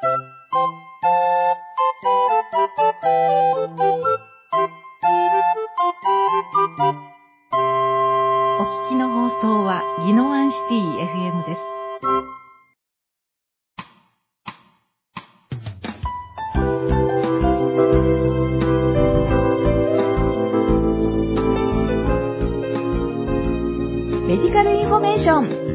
お聞きの放送は宜野湾シティ FM です。メディカルインフォメーション。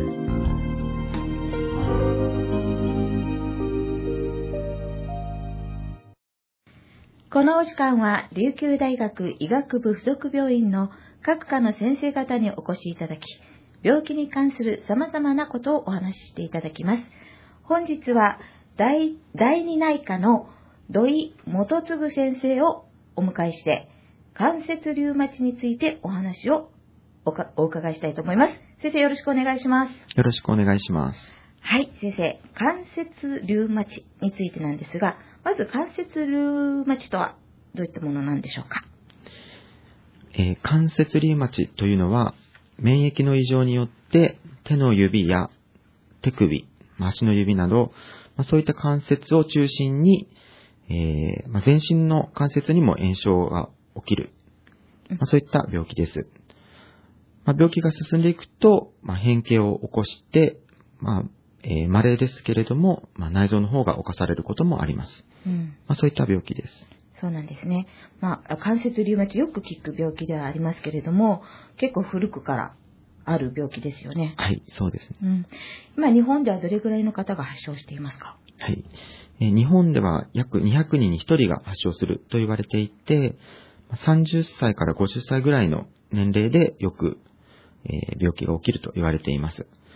このお時間は琉球大学医学部附属病院の各科の先生方にお越しいただき、病気に関する様々なことをお話ししていただきます。本日は第二内科の土井元次先生をお迎えして、関節リウマチについてお話をお伺いしたいと思います。先生、よろしくお願いします。 よろしくお願いします。 はい、先生、関節リウマチについてなんですが、まず関節リウマチとはどういったものなんでしょうか。 関節リウマチというのは、免疫の異常によって手の指や手首、足の指など、そういった関節を中心に、全身の関節にも炎症が起きる、そういった病気です。病気が進んでいくと、変形を起こして、稀ですけれども、内臓の方が侵されることもあります。そういった病気です。 そうなんですね。関節リウマチよく聞く病気ではありますけれども、結構古くからある病気ですよね。 はい、そうですね。 今日本ではどれぐらいの方が発症していますか。 はい、日本では約200人に1人が発症すると言われていて、30歳から50歳ぐらいの年齢でよく、病気が起きると言われています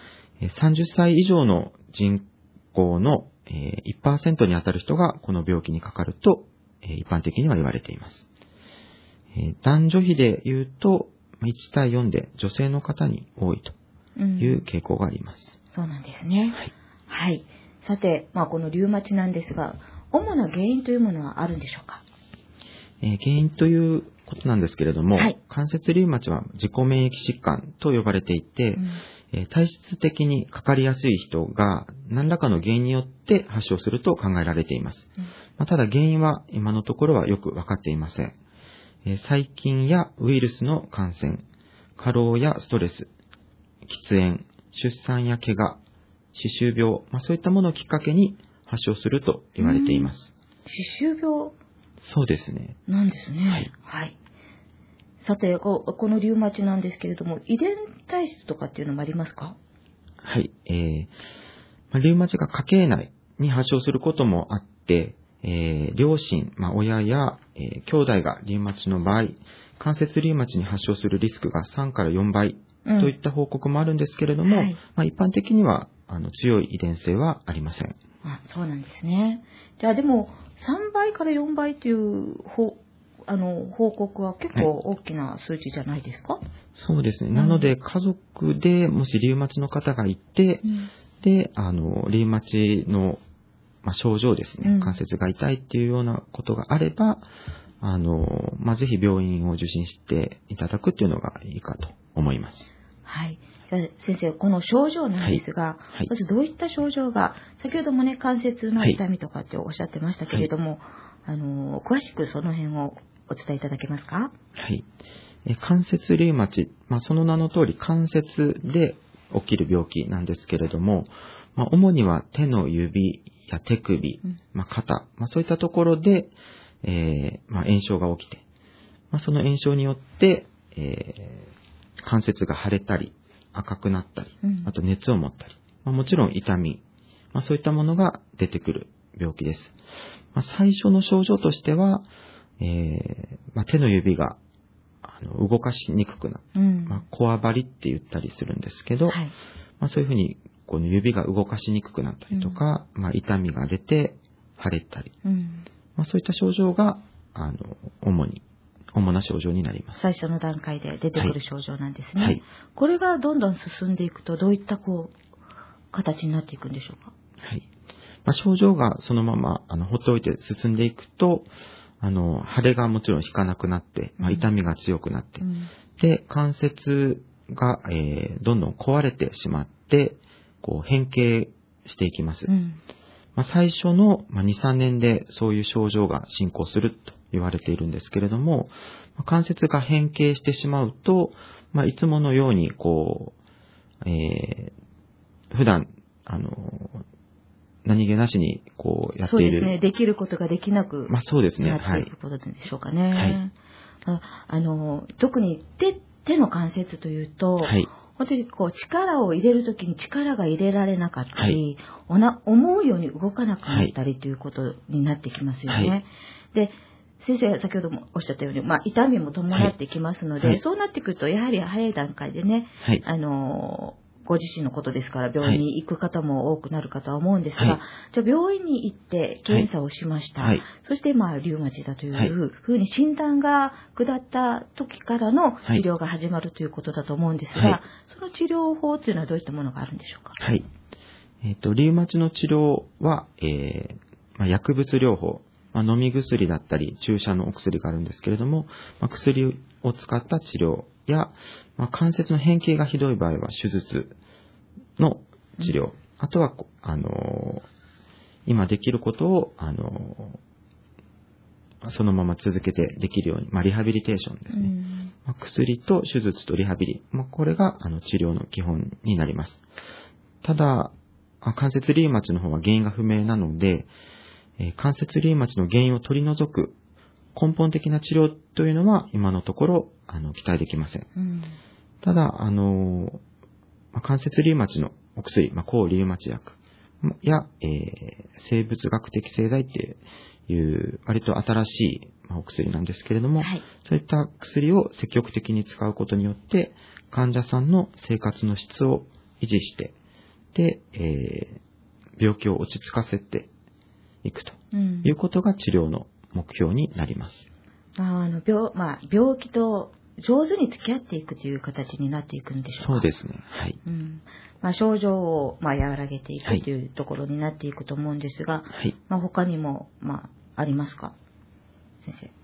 。30歳以上の人口の 1% にあたる人がこの病気にかかると一般的には言われています。男女比で言うと1対4で女性の方に多いという傾向があります。 そうなんですね。 はい。 はい。さて、このリウマチなんですが、主な原因というものはあるんでしょうか。 原因ということなんですけれども、関節リウマチは自己免疫疾患と呼ばれていて、体質的にかかりやすい人が何らかの原因によって発症すると考えられています。ただ原因は今のところはよく分かっていません。細菌やウイルスの感染、過労やストレス、喫煙、出産や怪我、歯周病、そういったものをきっかけに発症すると言われています。 歯周病。 そうですね。 なんですね。はい。さて、このリウマチなんですけれども、遺伝体質とかっていうのもありますか。 はい。リウマチが家系内に発症することもあって、両親、親や、兄弟がリウマチの場合、関節リウマチに発症するリスクが3から4倍といった報告もあるんですけれども、一般的には強い遺伝性はありません。 そうなんですね。じゃあでも3倍から4倍という報告は結構大きな数字じゃないですか。 そうですね。なので家族でもしリウマチの方がいて、でリウマチの症状ですね、関節が痛いっていうようなことがあれば、ぜひ病院を受診していただくっていうのがいいかと思います。はい。 じゃあ先生、この症状なんですが、まずどういった症状が、先ほどもね、関節の痛みとかっておっしゃってましたけれども、詳しくその辺をお伝えいただけますか。 はい。関節リウマチ、その名の通り関節で起きる病気なんですけれども、主には手の指や手首、肩、そういったところで、炎症が起きて、その炎症によって、関節が腫れたり赤くなったり、あと熱を持ったり、もちろん痛み、そういったものが出てくる病気です。最初の症状としては、手の指が動かしにくくなる、こわばりって言ったりするんですけど、そういうふうにこの指が動かしにくくなったりとか、痛みが出て腫れたり、そういった症状が主な症状になります。 最初の段階で出てくる症状なんですね。これがどんどん進んでいくとどういった形になっていくんでしょうか。 はい。症状がそのまま放っておいて進んでいくと、腫れがもちろん引かなくなって、痛みが強くなって、で関節が、どんどん壊れてしまって変形していきます。 最初の2、3年でそういう症状が進行すると言われているんですけれども、関節が変形してしまうと、いつものように普段何気なしにやっている。 そうですね。できることができなくそうですね。 なっていくことでしょうかね。特に手の関節というと、本当に力を入れるときに力が入れられなかったり、思うように動かなくなったりということになってきますよね。で、先生先ほどもおっしゃったように、痛みも伴ってきますので、そうなってくるとやはり早い段階でね、ご自身のことですから病院に行く方も多くなるかとは思うんですが、じゃあ病院に行って検査をしました。そしてリウマチだというふうに診断が下った時からの治療が始まるということだと思うんですが、その治療法というのはどういったものがあるんでしょうか。 リウマチの治療は、薬物療法、飲み薬だったり注射のお薬があるんですけれども、薬を使った治療や、関節の変形がひどい場合は手術の治療、あとは今できることをそのまま続けてできるように、リハビリテーションですね。薬と手術とリハビリ、これが治療の基本になります。ただ関節リウマチの方は原因が不明なので、関節リウマチの原因を取り除く根本的な治療というのは今のところ期待できません。ただ関節リウマチのお薬、抗リウマチ薬や、生物学的製剤っていう割と新しいお薬なんですけれども、そういった薬を積極的に使うことによって患者さんの生活の質を維持してで、病気を落ち着かせていくということが治療の目標になります。 病気と上手に付き合っていくという形になっていくんでしょうか。 そうですね。 症状を和らげていくというところになっていくと思うんですが、他にもありますか、先生。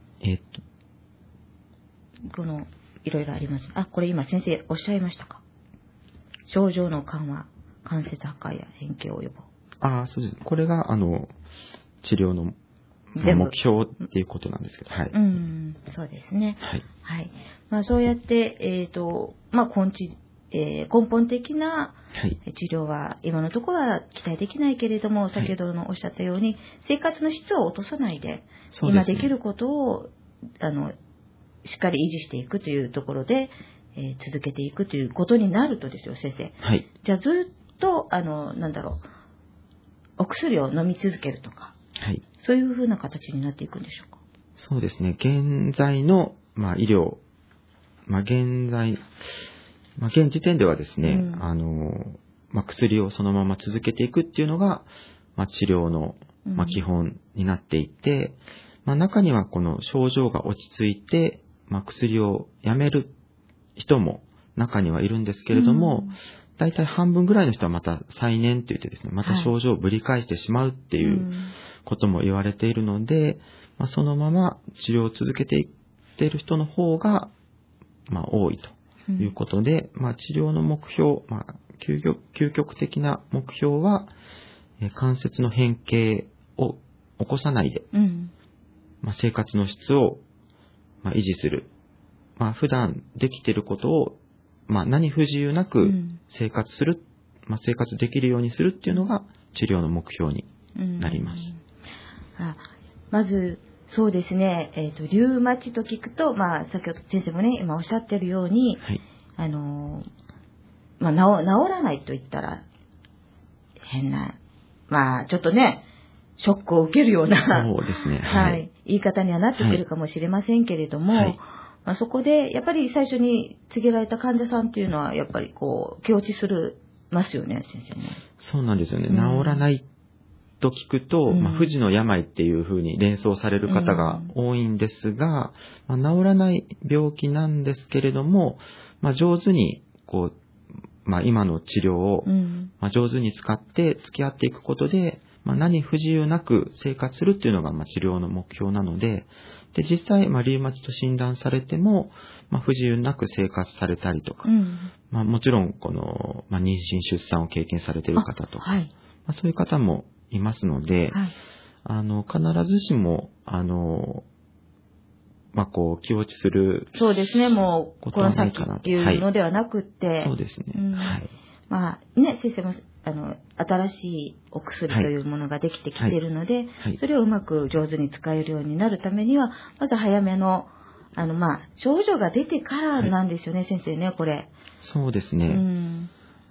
いろいろあります。これ今先生おっしゃいましたか。症状の緩和、関節破壊や変形を予防。 そうです。これが治療の目標っていうことなんですけど、 そうですね。そうやって根本的な治療は今のところは期待できないけれども、先ほどのおっしゃったように生活の質を落とさないで、今できることをしっかり維持していくというところで、続けていくということになるとですよ、先生。じゃあずっとお薬を飲み続けるとか、そういうふうな形になっていくんでしょうか。 そうですね。現在の医療、現時点ではですね、薬をそのまま続けていくっていうのが、治療の、基本になっていて、中にはこの症状が落ち着いて、薬をやめる人も中にはいるんですけれども、だいたい半分ぐらいの人はまた再燃って言ってですね、また症状をぶり返してしまうっていうことも言われているので、そのまま治療を続けていっている人の方が、多いということで、治療の目標、究極的な目標は、関節の変形を起こさないで、生活の質を、維持する。普段できていることを、何不自由なく生活する、生活できるようにするっていうのが治療の目標になります。 まずそうですね、リウマチと聞くと、先ほど先生もね今おっしゃってるように、治らないと言ったら変な、ちょっとねショックを受けるようなそうですね、 言い方にはなってくるかもしれませんけれども、そこでやっぱり最初に告げられた患者さんっていうのはやっぱり気落ちするますよね、先生ね。 そうなんですよね。治らないと聞くと、不治の病っていう風に連想される方が多いんですが、治らない病気なんですけれども、上手に今の治療を、上手に使って付き合っていくことで、何不自由なく生活するっていうのが治療の目標なので、実際リウマチと診断されても、不自由なく生活されたりとか、もちろんこの、妊娠出産を経験されている方とか、そういう方もいますので、 はい。 必ずしも、気落ちするそうですね。もう、 ことはこの先ないかなと。 っていうのではなくって、 そうですね。 うんはい。 先生も、新しいお薬というものができてきているので、 はい。 それをうまく上手に使えるようになるためには、まず早めの、症状が出てからなんですよね、先生ね、これ。 そうですうね。 ん。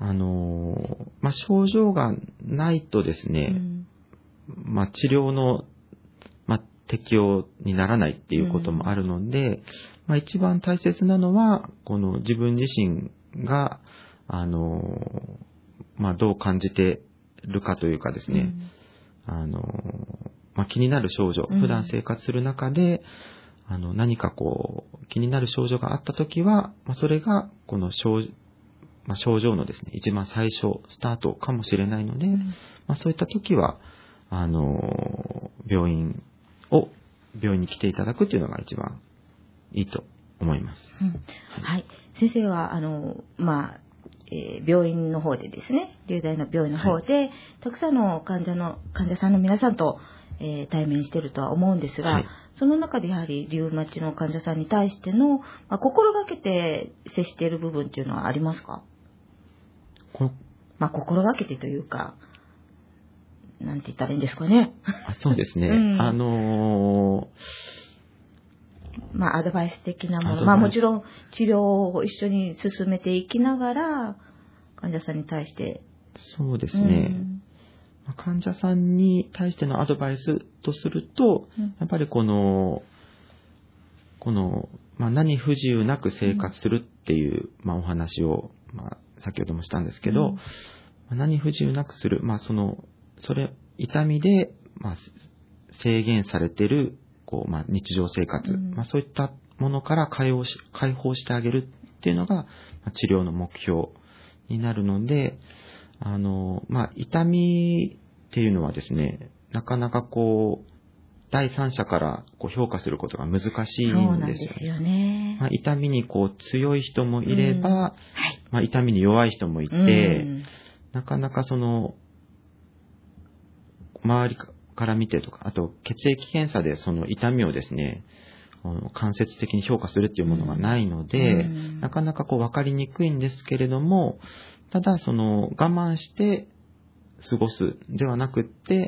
症状がないとですうね、 ん。 治療の、適用にならないっていうこともあるので、一番大切なのは、この自分自身が、どう感じてるかというかですね、気になる症状、普段生活する中で、何か気になる症状があったときは、それが、この症状のですね、一番最初、スタートかもしれないので、そういったときは、病院に来ていただくというのが一番いいと思います。 はい。先生は、病院の方でですね、流大の病院の方で、たくさんの患者さんの皆さんと、対面しているとは思うんですが、その中でやはりリウマチの患者さんに対しての、心がけて接している部分っていうのはありますか？心がけてというか、なんて言ったらいいんですかね。 そうですね。 アドバイス的なもの。もちろん治療を一緒に進めていきながら、患者さんに対して。 そうですね。患者さんに対してのアドバイスとすると、やっぱり何不自由なく生活するっていう、お話を、先ほどもしたんですけど、何不自由なくする、痛みで、制限されている、日常生活、そういったものから解放してあげるっていうのが、治療の目標になるので、痛みっていうのはですね、なかなか第三者から評価することが難しいんですよ。 そうなんですよね。 痛みに強い人もいれば、痛みに弱い人もいて、なかなか周りから見てとか、あと血液検査でその痛みをですね、間接的に評価するっていうものがないので、なかなか分かりにくいんですけれども、ただ我慢して過ごすではなくって、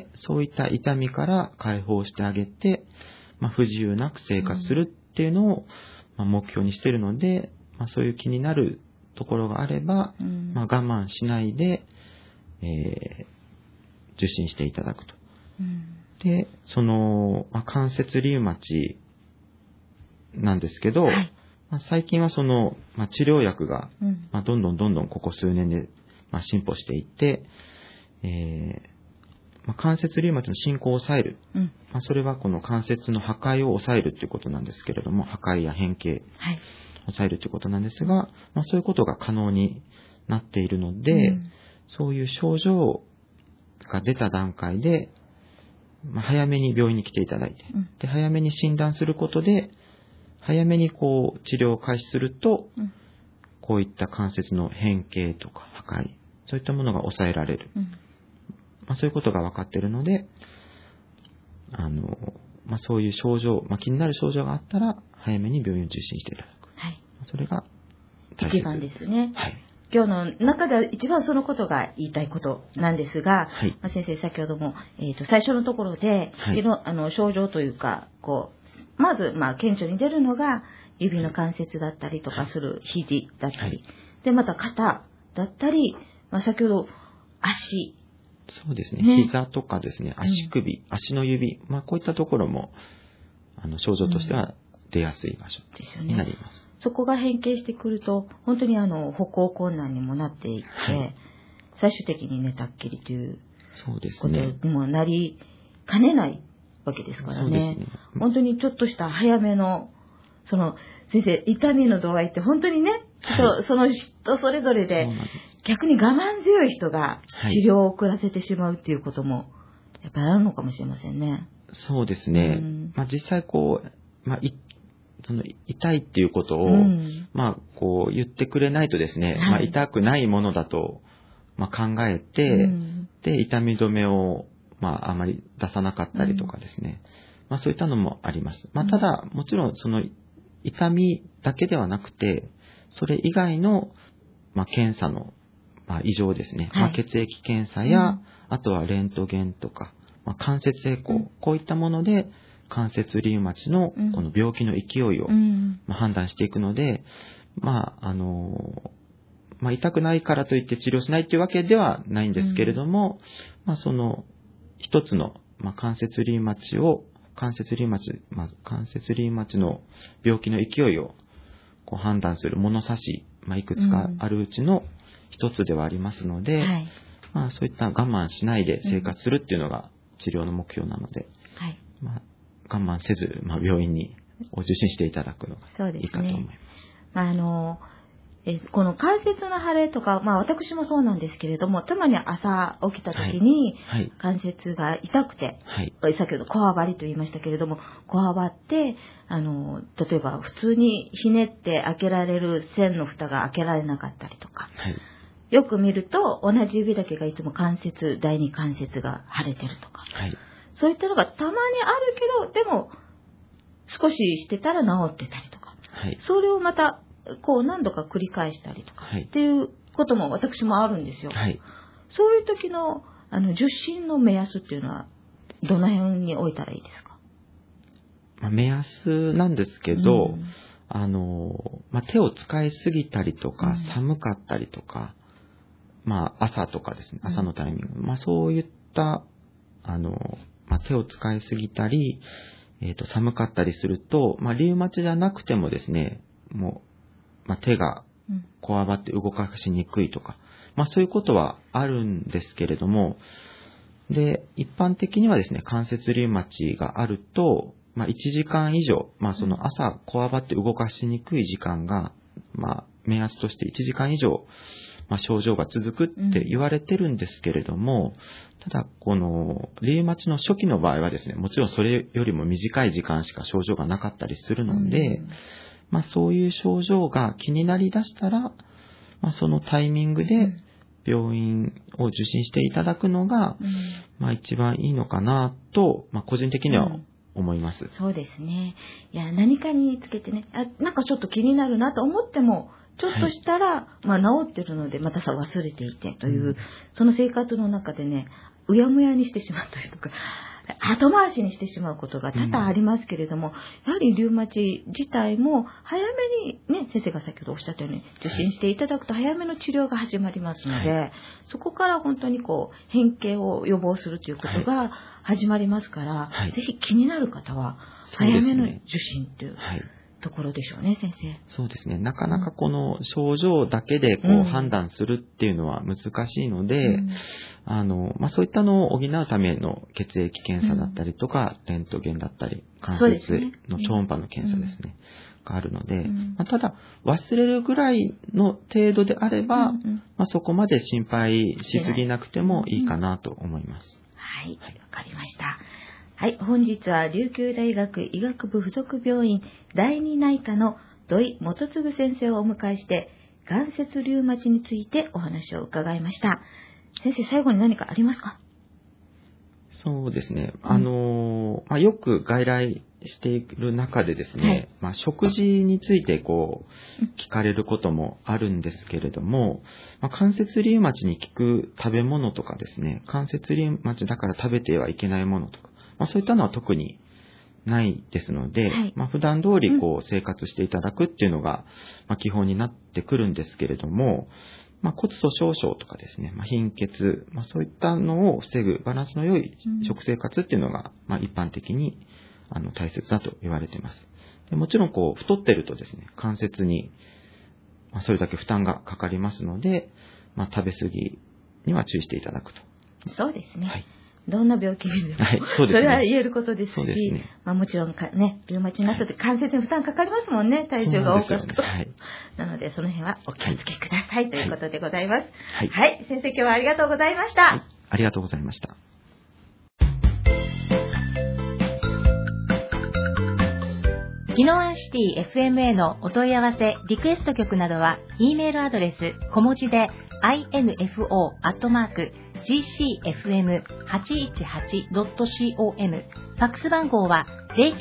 そういった痛みから解放してあげて、不自由なく生活するっていうのを目標にしているので、そういう気になるところがあれば、我慢しないで、受診していただくと。で、関節リウマチなんですけど、最近は治療薬が、どんどんここ数年で、進歩していって、関節リウマチの進行を抑える。それはこの関節の破壊を抑えるということなんですけれども、破壊や変形を抑えるということなんですが、そういうことが可能になっているので、そういう症状が出た段階で、早めに病院に来ていただいて、で早めに診断することで、早めに治療を開始すると、こういった関節の変形とか破壊、そういったものが抑えられる。そういうことが分かっているので、そういう症状、気になる症状があったら、早めに病院を受診していただく。それが大切。 一番ですね。今日の中では一番そのことが言いたいことなんですが、先生先ほども、最初のところで、症状というか、まず、顕著に出るのが指の関節だったりとかする肘だったり、で、また肩だったり、先ほど足。 そうですね。膝とかですね、足首、足の指、こういったところも、症状としては出やすい場所になります。 そこが変形してくると、本当に歩行困難にもなっていって、最終的に寝たっきりということにもなりかねないわけですからね。本当にちょっとした早めの、先生、痛みの度合いって本当にね、その人それぞれで、逆に我慢強い人が治療を遅らせてしまうっていうことも、やっぱりあるのかもしれませんね。 そうですね。実際痛いっていうことを、言ってくれないとですね、痛くないものだと、考えて、で、痛み止めを、 あまり出さなかったりとかですね。そういったのもあります。ただ、もちろんその痛みだけではなくて、それ以外の、検査の、異常ですね。血液検査や、あとはレントゲンとか、関節エコー、こういったもので、関節リウマチのこの病気の勢いを、判断していくので、痛くないからといって治療しないというわけではないんですけれども、その一つの、関節リウマチの病気の勢いをこう判断する物差し、いくつかあるうちの一つではありますので、そういった我慢しないで生活するっていうのが治療の目標なので、我慢せず、病院に受診していただくのがいいかと思います。 この関節の腫れとか、私もそうなんですけれども、たまに朝起きた時に関節が痛くて、先ほどこわばりと言いましたけれども、こわばって、例えば普通にひねって開けられる線の蓋が開けられなかったりとか、よく見ると同じ指だけがいつも第二関節が腫れてるとか、そういったのがたまにあるけど、でも少ししてたら治ってたりとか、それをまたこう何度か繰り返したりとかっていうことも私もあるんですよ。そういう時の受診の目安っていうのはどの辺に置いたらいいですか？ 目安なんですけど、手を使いすぎたりとか、寒かったりとか、朝とかですね、朝のタイミング、そういった手を使いすぎたり、寒かったりすると、リウマチじゃなくてもですね、もう手がこわばって動かしにくいとか、そういうことはあるんですけれども、で、一般的にはですね、関節リウマチがあると、1時間以上、その朝こわばって動かしにくい時間が、目安として1時間以上、症状が続くって言われてるんですけれども、ただ、このリウマチの初期の場合はですね、もちろんそれよりも短い時間しか症状がなかったりするので、そういう症状が気になりだしたら、そのタイミングで病院を受診していただくのが、一番いいのかなと、個人的には思います。 そうですね。いや、何かにつけてね、なんかちょっと気になるなと思っても、ちょっとしたら、治ってるので、また忘れていてという、その生活の中でね、うやむやにしてしまったりとか、後回しにしてしまうことが多々ありますけれども、やはりリウマチ自体も早めにね、先生が先ほどおっしゃったように受診していただくと早めの治療が始まりますので、そこから本当に変形を予防するということが始まりますから、ぜひ気になる方は早めの受診というところでしょうね、先生。 そうですね。なかなかこの症状だけで判断するっていうのは難しいので、そういったのを補うための血液検査だったりとか、レントゲンだったり、関節の超音波の検査ですね、があるので、ただ忘れるぐらいの程度であれば、そこまで心配しすぎなくてもいいかなと思います。 はい、わかりました。はい、本日は琉球大学医学部附属病院第二内科の土井元次先生をお迎えして、関節リウマチについてお話を伺いました。先生、最後に何かありますか？ そうですね。よく外来している中でですね、食事について聞かれることもあるんですけれども、関節リウマチに効く食べ物とかですね、関節リウマチだから食べてはいけないものとか、そういったのは特にないですので、普段通り生活していただくっていうのが、基本になってくるんですけれども、骨粗鬆症とかですね、貧血、そういったのを防ぐバランスの良い食生活っていうのが、一般的に大切だと言われています。でもちろん太ってるとですね、関節にそれだけ負担がかかりますので、食べ過ぎには注意していただくと。 そうですね。どんな病気にでも、 それは言えることですし、もちろんリウマチになった時関節に負担かかりますもんね、体重が多かったと。なので、その辺はお気をつけくださいということでございます。はい、先生今日はありがとうございました。 ありがとうございました。 宜野湾シティ FM へのお問い合わせ、リクエスト曲などは、E メールアドレス小文字でinfo@ gcfm818.com、 ファックス番号は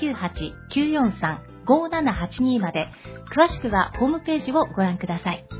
098-943-5782 まで。詳しくはホームページをご覧ください。